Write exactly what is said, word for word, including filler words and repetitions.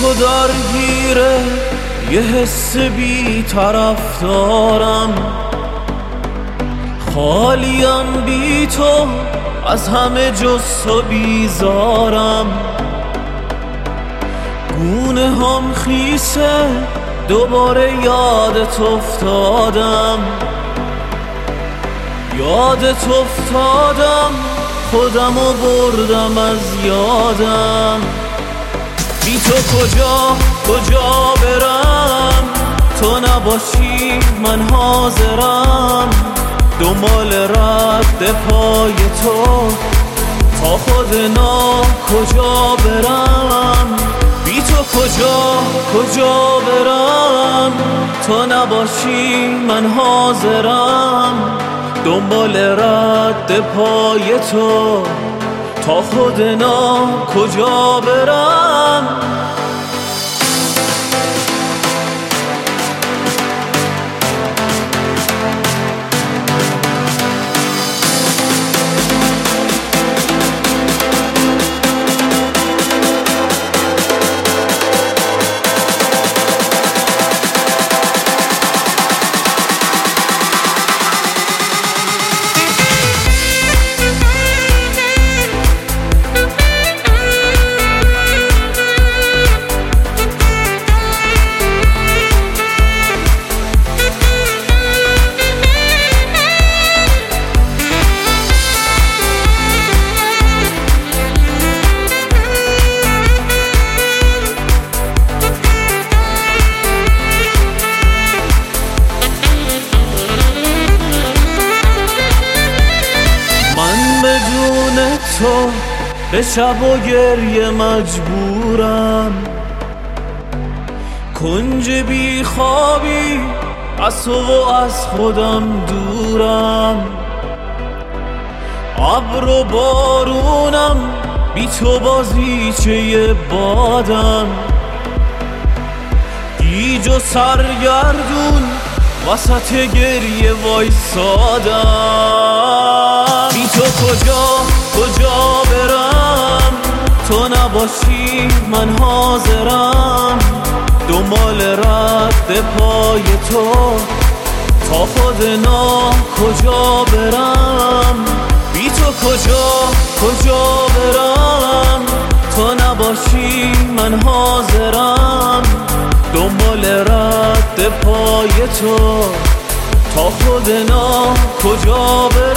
تو درگیره یه حس بی طرف دارم، خالیم بی تو از همه جز تو بیزارم. گونه هم خیسه دوباره یادت افتادم، یادت افتادم خودمو بردم از یادم. بی تو کجا کجا برم، تو نباشی من حاضرم. دنبال رد پای تو تا خود نا کجا برم. بی تو کجا کجا برم، تو نباشی من حاضرم. دنبال رد پای تو تا خود نا کجا برم. تو به شب و گریه مجبورم، کنج بی خوابی از تو و از خودم دورم. ابر و بارونم بی تو بازیچه بادم، گیج و سرگردون وسط گریه وایسادم. بی تو کجا کجا برم، تو نباشی من حاضرم. دنبال رد پای تو تا خود نا کجا برم. بی تو کجا کجا برم، تو نباشی من حاضرم. دنبال رد پای تو تا خود نا کجا برم.